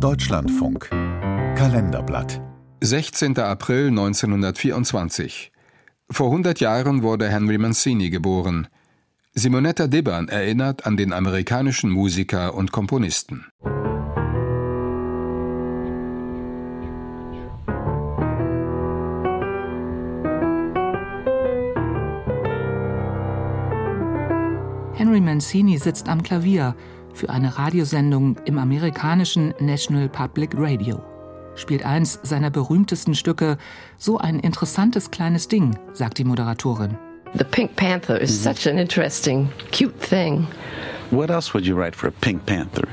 Deutschlandfunk Kalenderblatt 16. April 1924. Vor 100 Jahren wurde Henry Mancini geboren. Simonetta Dibban erinnert an den amerikanischen Musiker und Komponisten. Henry Mancini sitzt am Klavier für eine Radiosendung im amerikanischen National Public Radio. Spielt eins seiner berühmtesten Stücke, so ein interessantes kleines Ding, sagt die Moderatorin. The Pink Panther is such an interesting, cute thing. What else would you write for a Pink Panther?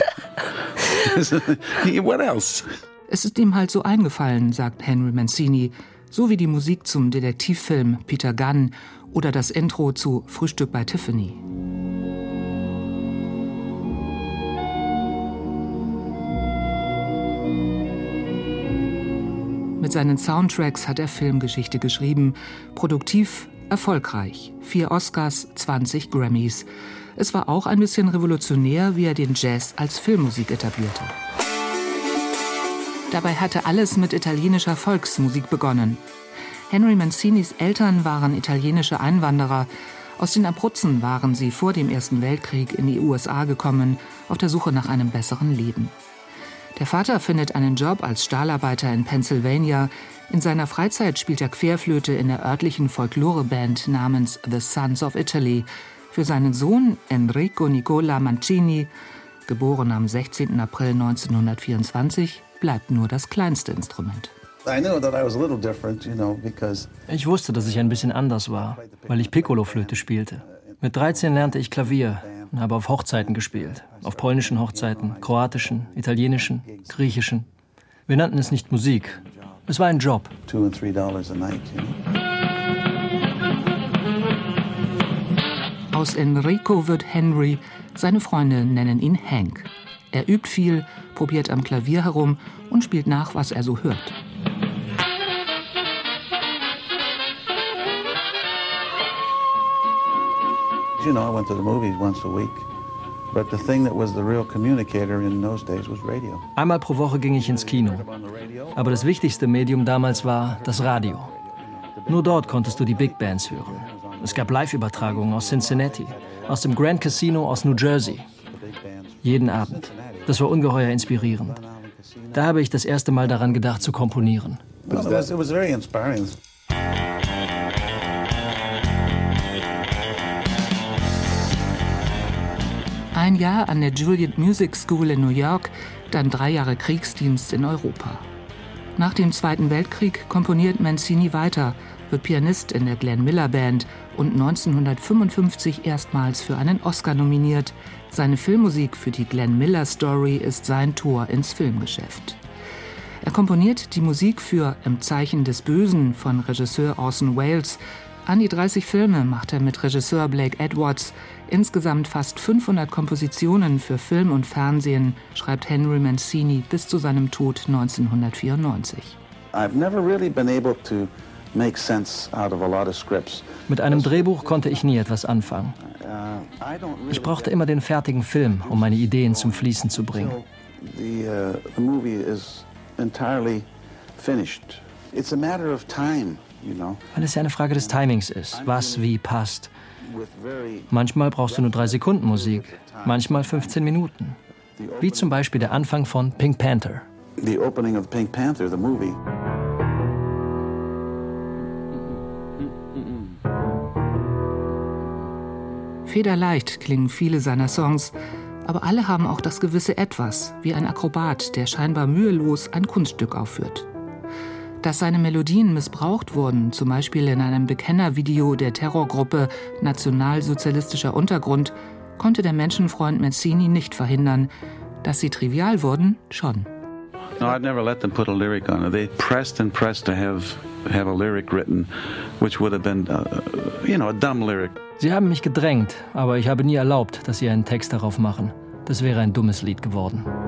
What else? Es ist ihm halt so eingefallen, sagt Henry Mancini, so wie die Musik zum Detektivfilm Peter Gunn oder das Intro zu Frühstück bei Tiffany. Mit seinen Soundtracks hat er Filmgeschichte geschrieben. Produktiv, erfolgreich. 4 Oscars, 20 Grammys. Es war auch ein bisschen revolutionär, wie er den Jazz als Filmmusik etablierte. Dabei hatte alles mit italienischer Volksmusik begonnen. Henry Mancinis Eltern waren italienische Einwanderer. Aus den Abruzzen waren sie vor dem Ersten Weltkrieg in die USA gekommen, auf der Suche nach einem besseren Leben. Der Vater findet einen Job als Stahlarbeiter in Pennsylvania. In seiner Freizeit spielt er Querflöte in der örtlichen Folkloreband namens The Sons of Italy. Für seinen Sohn Enrico Nicola Mancini, geboren am 16. April 1924, bleibt nur das kleinste Instrument. Ich wusste, dass ich ein bisschen anders war, weil ich Piccoloflöte spielte. Mit 13 lernte ich Klavier und habe auf Hochzeiten gespielt. Auf polnischen Hochzeiten, kroatischen, italienischen, griechischen. Wir nannten es nicht Musik. Es war ein Job. $2 and $3 a night, Aus Enrico wird Henry, seine Freunde nennen ihn Hank. Er übt viel, probiert am Klavier herum und spielt nach, was er so hört. I went to the movies once a week. But the thing that was the real communicator in those days was radio. Einmal pro Woche ging ich ins Kino. Aber das wichtigste Medium damals war das Radio. Nur dort konntest du die Big Bands hören. Es gab Live-Übertragungen aus Cincinnati, aus dem Grand Casino aus New Jersey. Jeden Abend. Das war ungeheuer inspirierend. Da habe ich das erste Mal daran gedacht, zu komponieren. It was very inspiring. Ein Jahr an der Juilliard Music School in New York, dann 3 Jahre Kriegsdienst in Europa. Nach dem Zweiten Weltkrieg komponiert Mancini weiter, wird Pianist in der Glenn Miller Band und 1955 erstmals für einen Oscar nominiert. Seine Filmmusik für die Glenn Miller Story ist sein Tor ins Filmgeschäft. Er komponiert die Musik für Im Zeichen des Bösen von Regisseur Orson Welles. An die 30 Filme macht er mit Regisseur Blake Edwards. Insgesamt fast 500 Kompositionen für Film und Fernsehen schreibt Henry Mancini bis zu seinem Tod 1994. Mit einem Drehbuch konnte ich nie etwas anfangen. Ich brauchte immer den fertigen Film, um meine Ideen zum Fließen zu bringen. Weil es ja eine Frage des Timings ist, was wie passt. Manchmal brauchst du nur 3 Sekunden Musik, manchmal 15 Minuten. Wie zum Beispiel der Anfang von Pink Panther. The opening of Pink Panther, the movie. Federleicht klingen viele seiner Songs, aber alle haben auch das gewisse Etwas, wie ein Akrobat, der scheinbar mühelos ein Kunststück aufführt. Dass seine Melodien missbraucht wurden, zum Beispiel in einem Bekennervideo der Terrorgruppe Nationalsozialistischer Untergrund, konnte der Menschenfreund Mancini nicht verhindern. Dass sie trivial wurden, schon. No, I'd never let them put a lyric on it. They pressed and pressed to have a lyric written, which would have been, a dumb lyric. Sie haben mich gedrängt, aber ich habe nie erlaubt, dass sie einen Text darauf machen. Das wäre ein dummes Lied geworden.